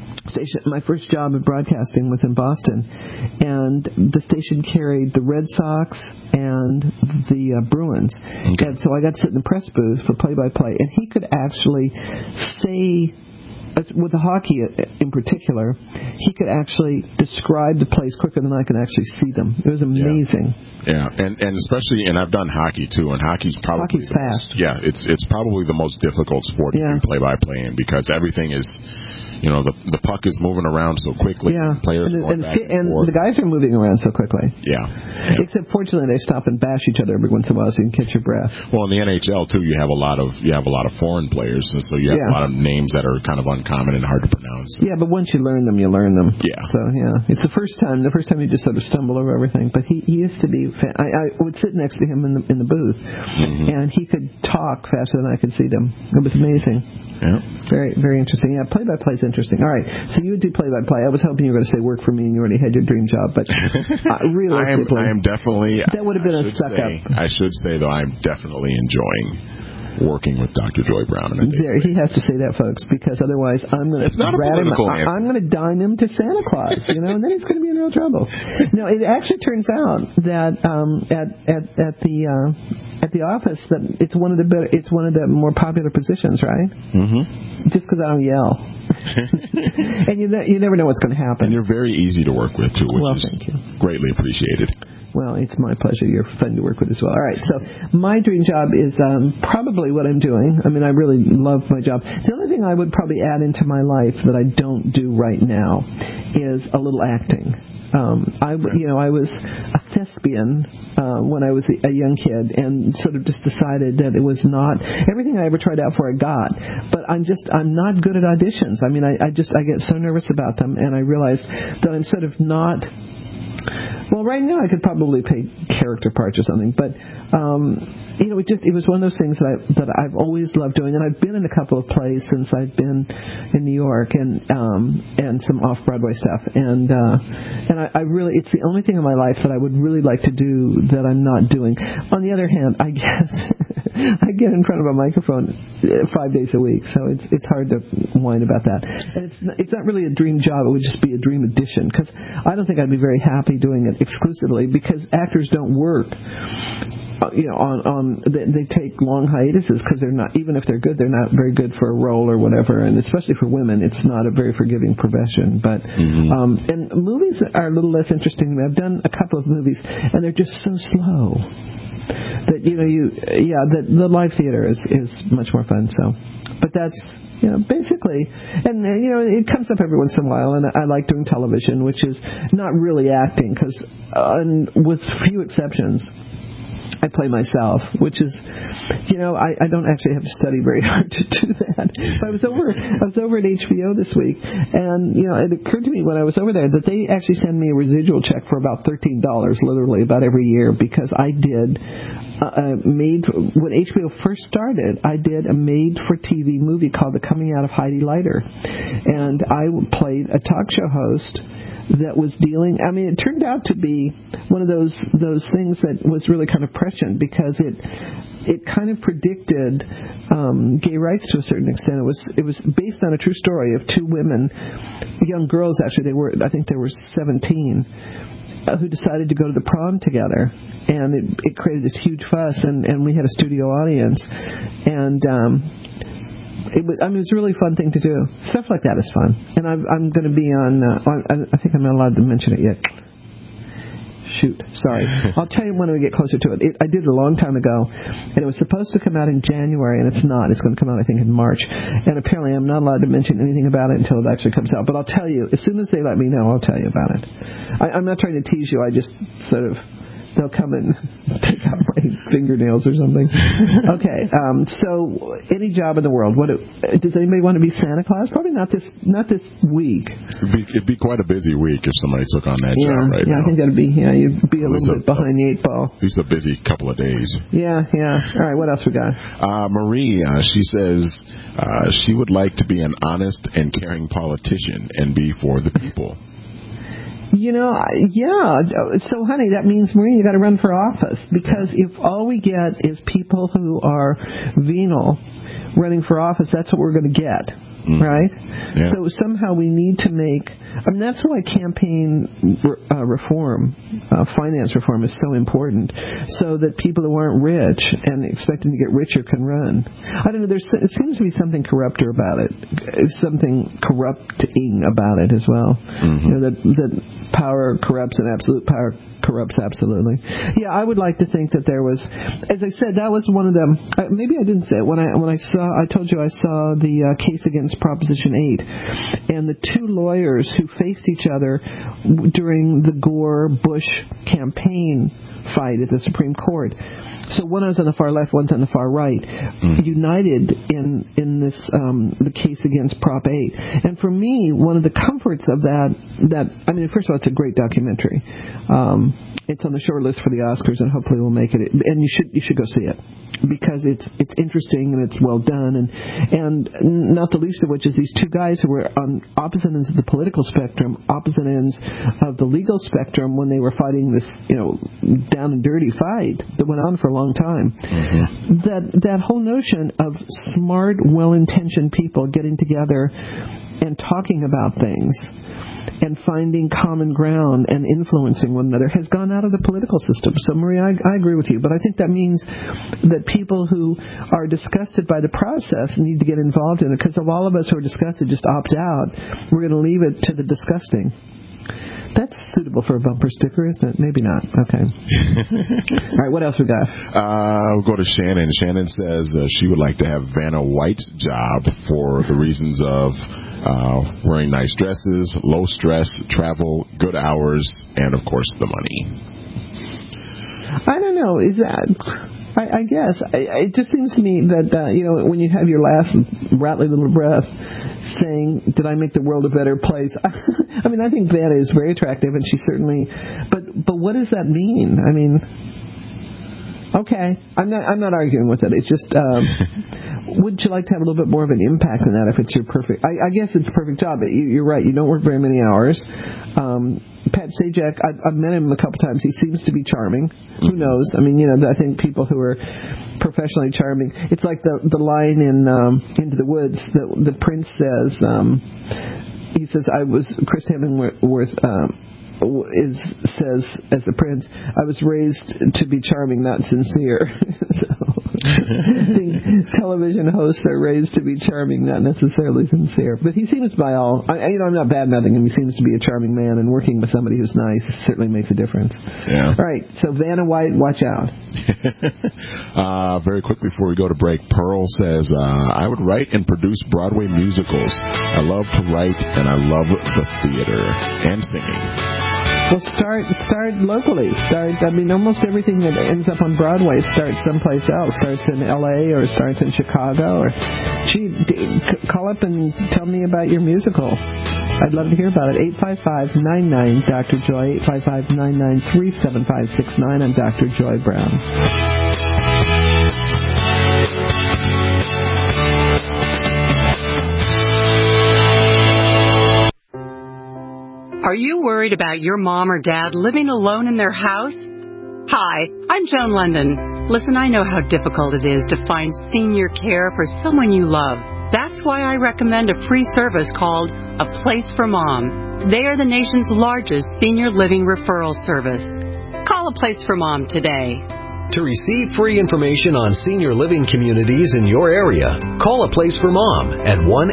[SPEAKER 3] my first job in broadcasting was in Boston, and the station carried the Red Sox and the Bruins. Okay. And so I got to sit in the press booth for play-by-play, and he could actually say, with the hockey in particular, he could actually describe the plays quicker than I could actually see them. It was amazing.
[SPEAKER 5] Yeah, and especially, and I've done hockey too, and hockey's
[SPEAKER 3] fast.
[SPEAKER 5] It's probably the most difficult sport to do play-by-play in because everything is. The puck is moving around so quickly.
[SPEAKER 3] Yeah,
[SPEAKER 5] players
[SPEAKER 3] and the guys are moving around so quickly.
[SPEAKER 5] Yeah.
[SPEAKER 3] Except fortunately, they stop and bash each other every once in a while so you can catch your breath.
[SPEAKER 5] Well, in the NHL too, you have a lot of foreign players, so you have a lot of names that are kind of uncommon and hard to pronounce.
[SPEAKER 3] Yeah, but once you learn them, you learn them.
[SPEAKER 5] Yeah.
[SPEAKER 3] So it's the first time you just sort of stumble over everything. But he used to be. I would sit next to him in the booth, and he could talk faster than I could see them. It was amazing.
[SPEAKER 5] Yeah.
[SPEAKER 3] Very, very interesting. Yeah, play-by-play is interesting. All right, so you would do play-by-play. I was hoping you were going to say work for me, and you already had your dream job. But realistically,
[SPEAKER 5] I am definitely.
[SPEAKER 3] That would have been a suck-up.
[SPEAKER 5] I should say, though, I'm definitely enjoying working with Dr. Joy Brown.
[SPEAKER 3] He has to say that, folks, because otherwise I'm going to I'm going to dime him to Santa Claus, and then he's going to be in real trouble. No, it actually turns out that at the office that it's one of the more popular positions, right? Mm-hmm. Just because I don't yell. And you never know what's going to happen.
[SPEAKER 5] And you're very easy to work with too, which is greatly appreciated.
[SPEAKER 3] Well, it's my pleasure. You're fun to work with as well. All right, so my dream job is probably what I'm doing. I mean, I really love my job. The only thing I would probably add into my life that I don't do right now is a little acting. I was a thespian when I was a young kid, and sort of just decided that it was not everything I ever tried out for. I got, but I'm not good at auditions. I mean, I get so nervous about them, and I realized that I'm sort of not. Well, right now I could probably play character parts or something, but it was one of those things that I've always loved doing, and I've been in a couple of plays since I've been in New York and some off-Broadway stuff, and I really it's the only thing in my life that I would really like to do that I'm not doing. On the other hand, I get in front of a microphone 5 days a week, so it's hard to whine about that. And it's not really a dream job; it would just be a dream addition, because I don't think I'd be very happy doing it exclusively, because actors don't work. They take long hiatuses because they're not, even if they're good, they're not very good for a role or whatever, and especially for women, it's not a very forgiving profession. But and movies are a little less interesting to me. I've done a couple of movies, and they're just so slow that that the live theater is much more fun. So, but that's basically, and it comes up every once in a while, and I like doing television, which is not really acting, because with few exceptions, I play myself, which is, I don't actually have to study very hard to do that. But I was over at HBO this week, and it occurred to me when I was over there that they actually send me a residual check for about $13, literally about every year, because I did when HBO first started, I did a made-for-TV movie called The Coming Out of Heidi Leiter, and I played a talk show host that was dealing. I mean, it turned out to be one of those things that was really kind of prescient, because it kind of predicted gay rights to a certain extent. It was based on a true story of two women, young girls actually. I think they were 17, who decided to go to the prom together, and it created this huge fuss, and we had a studio audience, and it was a really fun thing to do. Stuff like that is fun. And I'm going to be on, I think I'm not allowed to mention it yet. Shoot, sorry. I'll tell you when we get closer to it. I did it a long time ago, and it was supposed to come out in January, and it's not. It's going to come out, I think, in March. And apparently I'm not allowed to mention anything about it until it actually comes out. But I'll tell you, as soon as they let me know, I'll tell you about it. I'm not trying to tease you. I just sort of... They'll come and take out my fingernails or something. Okay, so any job in the world. Does anybody want to be Santa Claus? Probably not this week.
[SPEAKER 5] It'd be quite a busy week if somebody took on that job right now.
[SPEAKER 3] Yeah, I think that'd be. Yeah, you'd be a little bit behind the eight ball.
[SPEAKER 5] At least a busy couple of days.
[SPEAKER 3] Yeah. All right, what else we got?
[SPEAKER 5] Marie, she says she would like to be an honest and caring politician and be for the people. Yeah. So, honey, that means, Marie, you got to run for office, because if all we get is people who are venal running for office, that's what we're going to get. Right? Yeah. So somehow we need to make... that's why campaign reform, finance reform is so important, so that people who aren't rich and expecting to get richer can run. I don't know, it seems to be something corrupting about it as well. Mm-hmm. That power corrupts and absolute power corrupts absolutely. Yeah, I would like to think that there was... As I said, that was one of them... maybe I didn't say it. When I told you I saw the case against Proposition 8, and the two lawyers who faced each other during the Gore-Bush campaign fight at the Supreme Court. So one was on the far left, one's on the far right, united in this the case against Prop 8. And for me, one of the comforts of that first of all, it's a great documentary. It's on the short list for the Oscars, and hopefully we'll make it. And you should go see it, because it's interesting and it's well done, and not the least of which is these two guys who were on opposite ends of the political spectrum, opposite ends of the legal spectrum, when they were fighting this down and dirty fight that went on for a long time. Mm-hmm. That whole notion of smart, well-intentioned people getting together and talking about things and finding common ground and influencing one another has gone out of the political system. So, Maria, I agree with you, but I think that means that people who are disgusted by the process need to get involved in it, because of all of us who are disgusted just opt out, we're going to leave it to the disgusting. That's suitable for a bumper sticker, isn't it? Maybe not. Okay. All right, what else we got? We'll go to Shannon. Shannon says she would like to have Vanna White's job for the reasons of wearing nice dresses, low stress, travel, good hours, and, of course, the money.
[SPEAKER 3] I don't know. Is that... I guess. It just seems to me that, when you have your last rattly little breath saying, did I make the world a better place? I think Vanna is very attractive, and she certainly... But what does that mean? Okay. I'm not arguing with it. It's just... would you like to have a little bit more of an impact than that if it's your perfect... I guess it's a perfect job. You're right. You don't work very many hours. Pat Sajak, I've met him a couple times. He seems to be charming. Who knows? I think people who are professionally charming... It's like the line in Into the Woods that the prince says... he says, Chris Hemsworth... says, as the prince, I was raised to be charming, not sincere. I think television hosts are raised to be charming, not necessarily sincere. But he seems by all... I'm not bad-mouthing him. He seems to be a charming man, and working with somebody who's nice certainly makes a difference. Yeah. All right, so Vanna White, watch out.
[SPEAKER 5] Very quickly before we go to break, Pearl says, I would write and produce Broadway musicals. I love to write, and I love the theater and singing.
[SPEAKER 3] Well, start locally. Almost everything that ends up on Broadway starts someplace else. Starts in L.A. or starts in Chicago. Or, call up and tell me about your musical. I'd love to hear about it. 855-99-Dr. Joy, 855-993-7569. I'm Dr. Joy Brown.
[SPEAKER 19] Are you worried about your mom or dad living alone in their house? Hi, I'm Joan London. Listen, I know how difficult it is to find senior care for someone you love. That's why I recommend a free service called A Place for Mom. They are the nation's largest senior living referral service. Call A Place for Mom today.
[SPEAKER 20] To receive free information on senior living communities in your area, call A Place for Mom at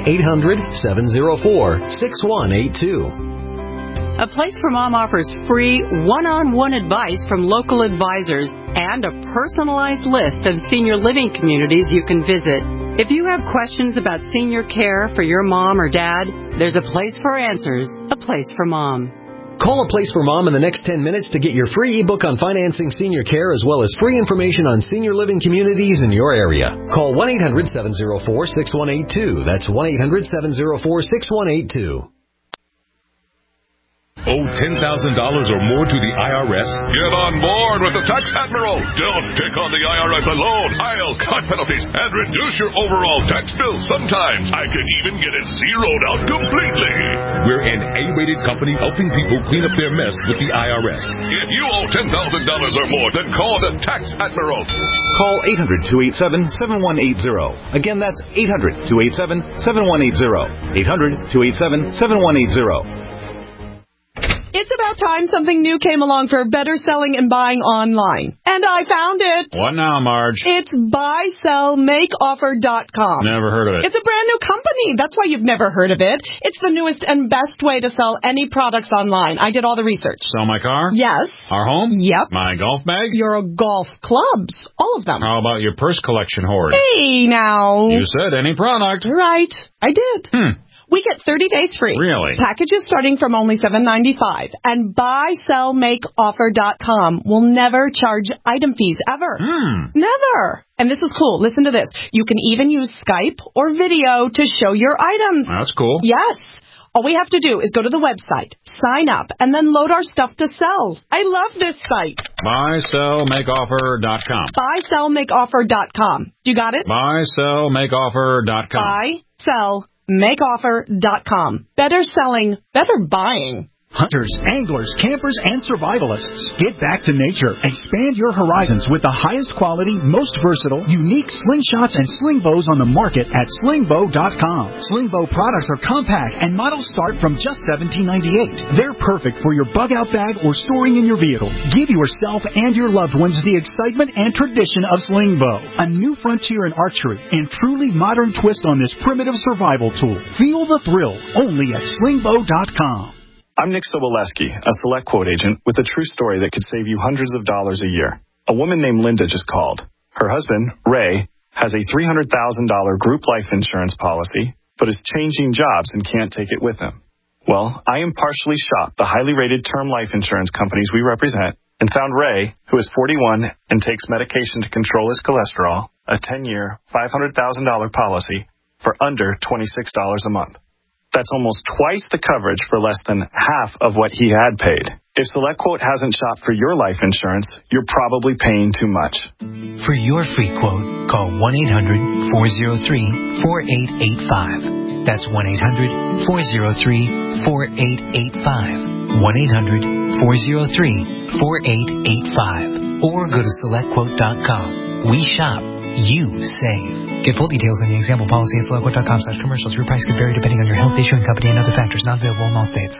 [SPEAKER 20] 1-800-704-6182.
[SPEAKER 19] A Place for Mom offers free one-on-one advice from local advisors and a personalized list of senior living communities you can visit. If you have questions about senior care for your mom or dad, there's a place for answers. A Place for Mom.
[SPEAKER 20] Call A Place for Mom in the next 10 minutes to get your free ebook on financing senior care as well as free information on senior living communities in your area. Call 1-800-704-6182. That's 1-800-704-6182.
[SPEAKER 21] Owe $10,000 or more to the IRS?
[SPEAKER 22] Get on board with the Tax Admiral. Don't take on the IRS alone. I'll cut penalties and reduce your overall tax bill. Sometimes I can even get it zeroed out completely.
[SPEAKER 21] We're an A-rated company helping people clean up their mess with the IRS.
[SPEAKER 22] If you owe $10,000 or more, then call the Tax Admiral.
[SPEAKER 23] Call 800-287-7180. Again, that's 800-287-7180. 800-287-7180.
[SPEAKER 7] It's about time something new came along for better selling and buying online. And I found it.
[SPEAKER 15] What now, Marge?
[SPEAKER 7] It's buysellmakeoffer.com.
[SPEAKER 15] Never heard of it.
[SPEAKER 7] It's a brand new company. That's why you've never heard of it. It's the newest and best way to sell any products online. I did all the research.
[SPEAKER 15] Sell my car?
[SPEAKER 7] Yes.
[SPEAKER 15] Our home?
[SPEAKER 7] Yep.
[SPEAKER 15] My golf bag?
[SPEAKER 7] Your golf clubs. All of them.
[SPEAKER 15] How about your purse collection hoard?
[SPEAKER 7] Hey, now.
[SPEAKER 15] You said any product.
[SPEAKER 7] Right. I did. We get 30 days free.
[SPEAKER 15] Really?
[SPEAKER 7] Packages starting from only $7.95. And buysellmakeoffer.com will never charge item fees ever. Never. And this is cool. Listen to this. You can even use Skype or video to show your items.
[SPEAKER 15] That's cool.
[SPEAKER 7] Yes. All we have to do is go to the website, sign up, and then load our stuff to sell. I love this site.
[SPEAKER 15] Buysellmakeoffer.com.
[SPEAKER 7] Buysellmakeoffer.com. You got it?
[SPEAKER 15] Buysellmakeoffer.com.
[SPEAKER 7] Buysellmakeoffer.com. Better selling, better buying.
[SPEAKER 17] Hunters, anglers, campers, and survivalists. Get back to nature. Expand your horizons with the highest quality, most versatile, unique slingshots and sling bows on the market at slingbow.com. Slingbow products are compact and models start from just $17.98. They're perfect for your bug out bag or storing in your vehicle. Give yourself and your loved ones the excitement and tradition of Slingbow, a new frontier in archery and truly modern twist on this primitive survival tool. Feel the thrill only at slingbow.com.
[SPEAKER 24] I'm Nick Soboleski, a Select Quote agent with a true story that could save you hundreds of dollars a year. A woman named Linda just called. Her husband, Ray, has a $300,000 group life insurance policy, but is changing jobs and can't take it with him. Well, I impartially shopped the highly rated term life insurance companies we represent and found Ray, who is 41 and takes medication to control his cholesterol, a 10-year, $500,000 policy for under $26 a month. That's almost twice the coverage for less than half of what he had paid. If SelectQuote hasn't shopped for your life insurance, you're probably paying too much.
[SPEAKER 25] For your free quote, call 1-800-403-4885. That's 1-800-403-4885. 1-800-403-4885. Or go to SelectQuote.com. We shop. You save. Get full details on the example policy at SelectQuote.com/commercials. Your price could vary depending on your health, issuing company, and other factors. Not available in all states.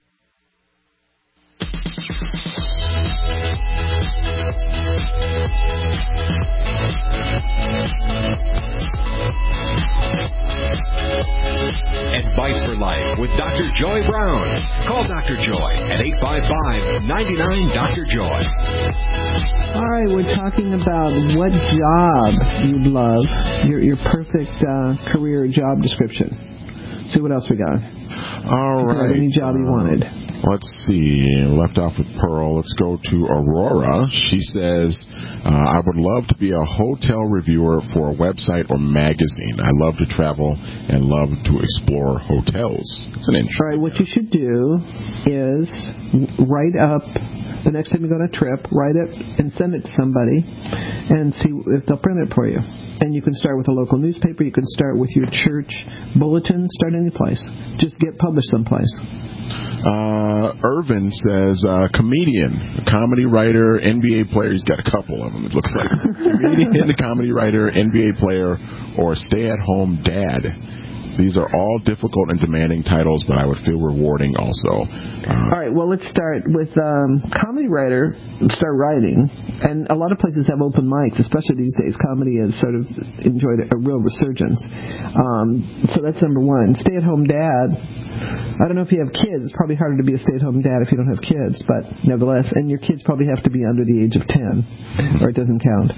[SPEAKER 2] Advice for Life with Dr. Joy Brown. Call Dr. Joy at 855-99-Dr. Joy.
[SPEAKER 3] All right, we're talking about what job you'd love, your perfect career job description. See what else we got.
[SPEAKER 5] All right.
[SPEAKER 3] Any job you wanted.
[SPEAKER 5] Let's see. Left off with Pearl. Let's go to Aurora. She says, I would love to be a hotel reviewer for a website or magazine. I love to travel and love to explore hotels. That's an interesting.
[SPEAKER 3] All right, what you should do is write up, the next time you go on a trip, write it and send it to somebody and see if they'll print it for you. And you can start with a local newspaper. You can start with your church bulletin. Start any place. Just get published someplace.
[SPEAKER 5] Irvin says, comedian, comedy writer, NBA player. He's got a couple of them, it looks like. Comedian, comedy writer, NBA player, or stay-at-home dad. These are all difficult and demanding titles, but I would feel rewarding also.
[SPEAKER 3] All right, well, let's start with comedy writer. Start writing. And a lot of places have open mics, especially these days. Comedy has sort of enjoyed a real resurgence. So that's number one. Stay-at-home dad. I don't know if you have kids. It's probably harder to be a stay-at-home dad if you don't have kids, but nevertheless. And your kids probably have to be under the age of 10, or it doesn't count.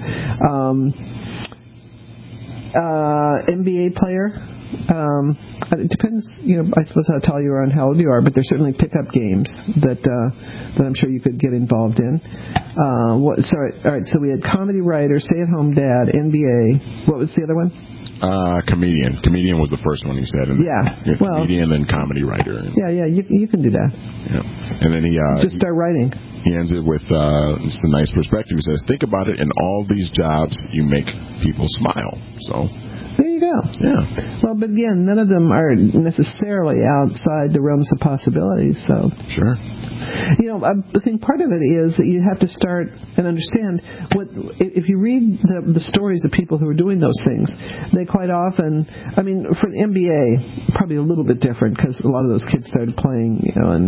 [SPEAKER 3] NBA player. It depends, I suppose how tall you are and how old you are, but there's certainly pickup games that I'm sure you could get involved in. All right, so we had comedy writer, stay-at-home dad, NBA. What was the other one?
[SPEAKER 5] Comedian. Comedian was the first one he said. Comedian, then comedy writer.
[SPEAKER 3] You can do that.
[SPEAKER 5] Yeah. And then he
[SPEAKER 3] just start writing.
[SPEAKER 5] He ends it with some nice perspective. He says, think about it, in all these jobs, you make people smile. So
[SPEAKER 3] there you go.
[SPEAKER 5] Yeah.
[SPEAKER 3] Well, but again, none of them are necessarily outside the realms of possibilities. So
[SPEAKER 5] sure.
[SPEAKER 3] I think part of it is that you have to start and understand what if you read the stories of people who are doing those things. They quite often, for the NBA, probably a little bit different because a lot of those kids started playing,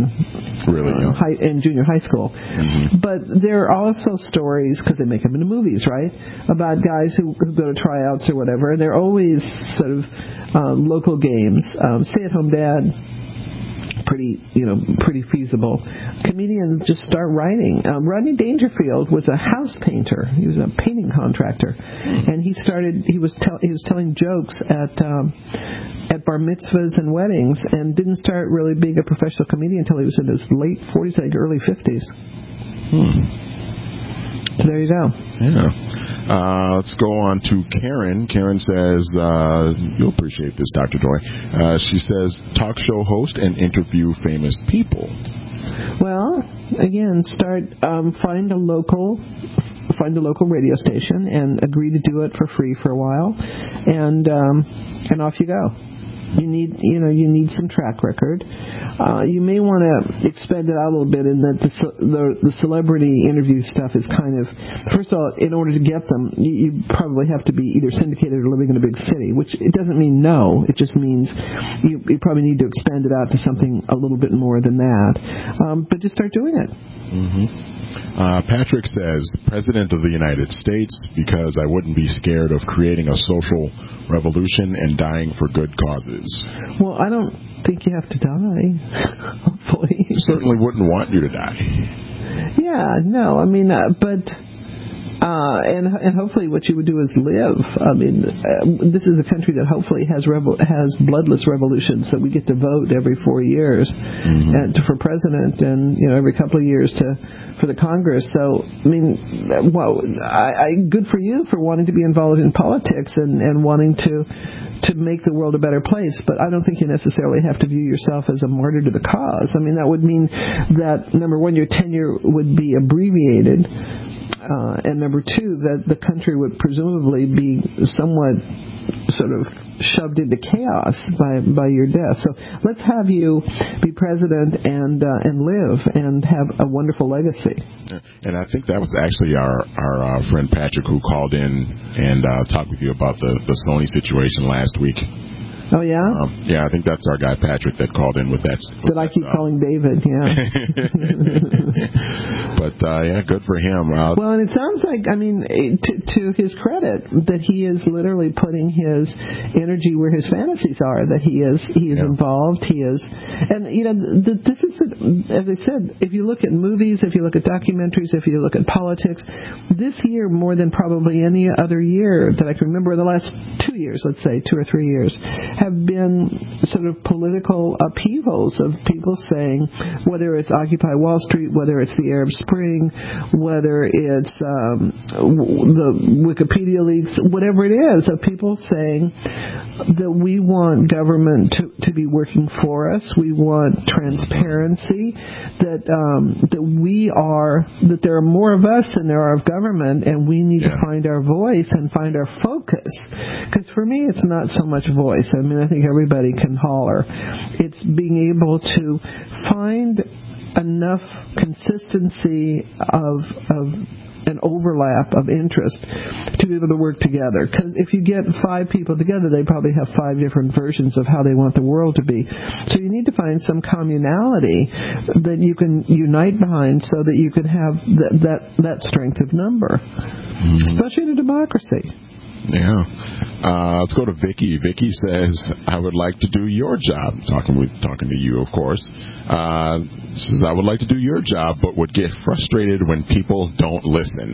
[SPEAKER 3] in junior high school.
[SPEAKER 5] Mm-hmm.
[SPEAKER 3] But there are also stories, because they make them into movies, right, about guys who go to tryouts or whatever, and they're always sort of local games. Stay-at-home dad. Pretty feasible. Comedians just start writing. Rodney Dangerfield was a house painter. He was a painting contractor, and he was telling jokes at bar mitzvahs and weddings, and didn't start really being a professional comedian until he was in his late 40s, I think early 50s. So there you go.
[SPEAKER 5] Yeah. Let's go on to Karen. Karen says, you'll appreciate this, Dr. Joy. She says, talk show host and interview famous people.
[SPEAKER 3] Well, again, find a local radio station and agree to do it for free for a while, and off you go. You need some track record. You may want to expand it out a little bit in that the celebrity interview stuff is kind of, first of all, in order to get them, you probably have to be either syndicated or living in a big city, which it doesn't mean no. It just means you probably need to expand it out to something a little bit more than that. But just start doing it.
[SPEAKER 5] Mm-hmm. Patrick says, President of the United States, because I wouldn't be scared of creating a social revolution and dying for good causes.
[SPEAKER 3] Well, I don't think you have to die, hopefully.
[SPEAKER 5] Certainly wouldn't want you to die.
[SPEAKER 3] Yeah, no, and hopefully what you would do is live. This is a country that hopefully has bloodless revolutions, that we get to vote every 4 years for president, and every couple of years for the Congress. So good for you for wanting to be involved in politics and wanting to make the world a better place. But I don't think you necessarily have to view yourself as a martyr to the cause. That would mean that, number one, your tenure would be abbreviated. And number two, that the country would presumably be somewhat sort of shoved into chaos by your death. So let's have you be president and live and have a wonderful legacy.
[SPEAKER 5] And I think that was actually our friend Patrick who called in and talked with you about the Sony situation last week.
[SPEAKER 3] Oh, yeah?
[SPEAKER 5] Yeah, I think that's our guy Patrick that called in with that.
[SPEAKER 3] That I keep calling David, yeah.
[SPEAKER 5] But, good for him.
[SPEAKER 3] Well, and it sounds like, to his credit, that he is literally putting his energy where his fantasies are, that he is involved, he is. And, this is, as I said, if you look at movies, if you look at documentaries, if you look at politics, this year, more than probably any other year that I can remember in the last 2 years, let's say, 2 or 3 years, have been sort of political upheavals of people saying, whether it's Occupy Wall Street, whether it's the Arab Spring, whether it's the Wikipedia leaks, whatever it is, of people saying that we want government to be working for us, we want transparency, that there are more of us than there are of government, and we need to find our voice and find our focus. Because for me, it's not so much voice. I mean, I think everybody can holler. It's being able to find enough consistency of an overlap of interest to be able to work together. Because if you get 5 people together, they probably have 5 different versions of how they want the world to be. So you need to find some communality that you can unite behind so that you can have that strength of number, especially in a democracy.
[SPEAKER 5] Yeah. Let's go to Vicky. Vicky says, I would like to do your job. Talking to you, of course. Says, I would like to do your job, but would get frustrated when people don't listen.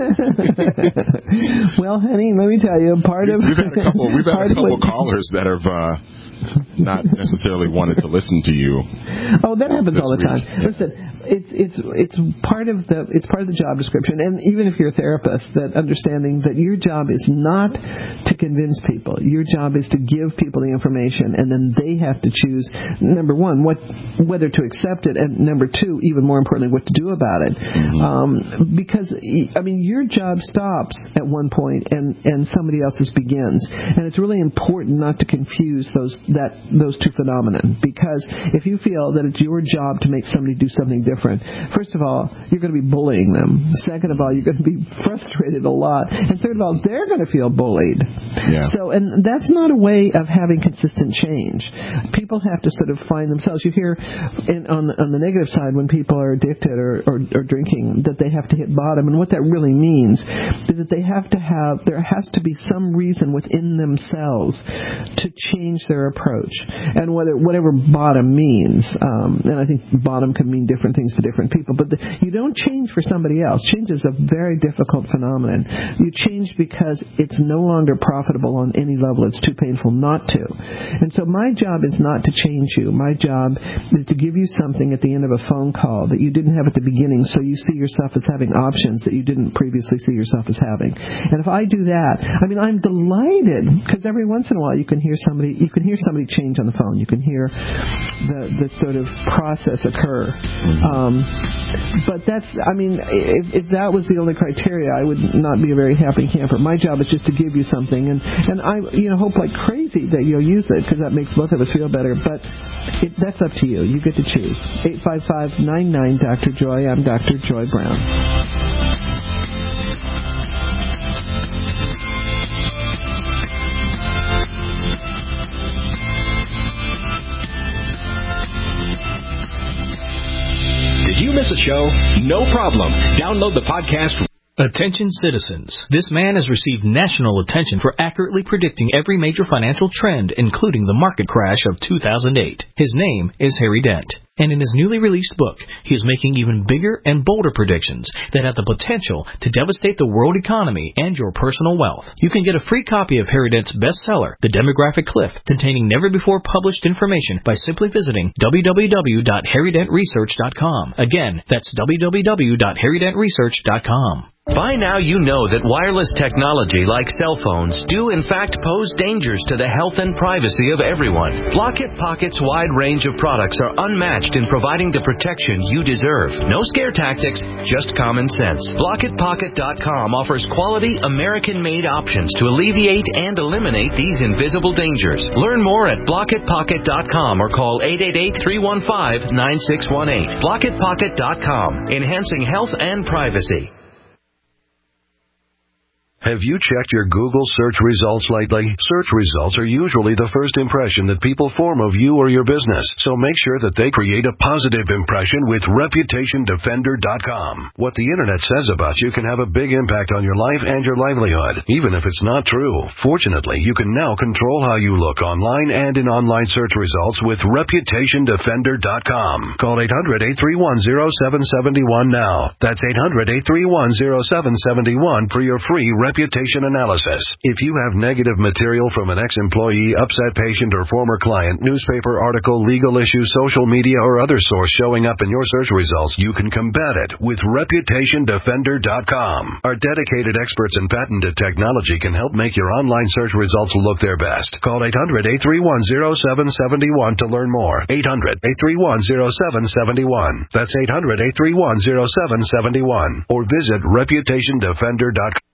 [SPEAKER 3] Well, honey, let me tell you, we've had a
[SPEAKER 5] couple callers that have not necessarily wanted to listen to you.
[SPEAKER 3] Oh, that happens all the time. Yeah. Listen, it's part of the job description, and even if you're a therapist, that understanding that your job is not to convince people. Your job is to give people the information, and then they have to choose, number one, whether to accept it, and number two, even more importantly, what to do about it. Because I mean, your job stops at one point, and somebody else's begins, and it's really important not to confuse those two phenomena. Because if you feel that it's your job to make somebody do something different, first of all, you're going to be bullying them. Second of all, you're going to be frustrated a lot. And third of all, they're going to feel bullied. Yeah. So, and that's not a way of having consistent change. People have to sort of find themselves. You hear on the negative side when people are addicted or drinking that they have to hit bottom. And what that really means is that there has to be some reason within themselves to change their approach. And whatever bottom means, and I think bottom can mean different things to different people, but you don't change for somebody else. Change is a very difficult phenomenon. You change because it's no longer profitable on any level. It's too painful not to. And so my job is not to change you. My job is to give you something at the end of a phone call that you didn't have at the beginning, so you see yourself as having options that you didn't previously see yourself as having. And if I do that, I mean, I'm delighted, because every once in a while you can hear somebody change on the phone. You can hear the sort of process occur. But that's, I mean, if that was the only criteria, I would not be a very happy camper. My job is just to give you something, and I hope like crazy that you'll use it, because that makes both of us feel better. But that's up to you. You get to choose. 855-99-Dr. Joy. I'm Dr. Joy Brown.
[SPEAKER 2] Did you miss a show? No problem. Download the podcast.
[SPEAKER 11] Attention citizens. This man has received national attention for accurately predicting every major financial trend, including the market crash of 2008. His name is Harry Dent. And in his newly released book, he is making even bigger and bolder predictions that have the potential to devastate the world economy and your personal wealth. You can get a free copy of Harry Dent's bestseller, The Demographic Cliff, containing never-before-published information by simply visiting www.harrydentresearch.com. Again, that's www.harrydentresearch.com.
[SPEAKER 14] By now you know that wireless technology like cell phones do in fact pose dangers to the health and privacy of everyone. Blockit Pocket's wide range of products are unmatched in providing the protection you deserve. No scare tactics, just common sense. BlockitPocket.com offers quality American-made options to alleviate and eliminate these invisible dangers. Learn more at BlockitPocket.com or call 888-315-9618. BlockitPocket.com, enhancing health and privacy.
[SPEAKER 10] Have you checked your Google search results lately? Search results are usually the first impression that people form of you or your business, so make sure that they create a positive impression with ReputationDefender.com. What the Internet says about you can have a big impact on your life and your livelihood, even if it's not true. Fortunately, you can now control how you look online and in online search results with ReputationDefender.com. Call 800-831-0771 now. That's 800-831-0771 for your free reputation analysis. If you have negative material from an ex-employee, upset patient, or former client, newspaper article, legal issue, social media, or other source showing up in your search results, you can combat it with ReputationDefender.com. Our dedicated experts in patented technology can help make your online search results look their best. Call 800-831-0771 to learn more. 800-831-0771. That's 800-831-0771. Or visit ReputationDefender.com.